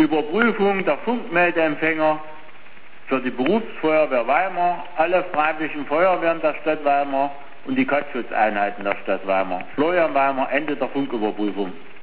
Überprüfung der Funkmeldeempfänger für die Berufsfeuerwehr Weimar, alle freiwilligen Feuerwehren der Stadt Weimar und die Kattschutzeinheiten der Stadt Weimar. Florian Weimar, Ende der Funküberprüfung.